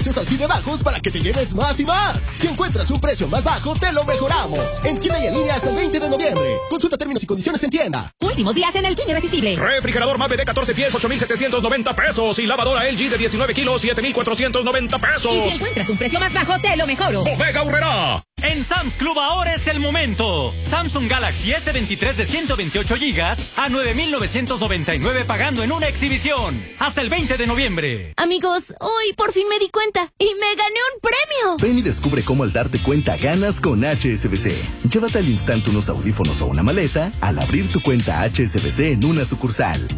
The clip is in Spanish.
precios así de bajos para que te lleves más y más. Si encuentras un precio más bajo, te lo mejoramos. En tienda y en línea hasta el 20 de noviembre. Consulta términos y condiciones en tienda. Últimos días en el fin irresistible. Refrigerador Mave de 14 pies, 8,790 pesos. Y lavadora LG de 19 kilos, 7,490 pesos. Y si encuentras un precio más bajo, te lo mejoro. Bodega Aurrerá. En Sam's Club ahora es el momento. Samsung Galaxy S23 de 128 GB a 9,999 pagando en una exhibición. Hasta el 20 de noviembre. Amigos, hoy por fin me di cuenta y me gané un premio. Ven y descubre cómo al darte cuenta ganas con HSBC. Llévate al instante unos audífonos o una maleta al abrir tu cuenta HSBC en una sucursal.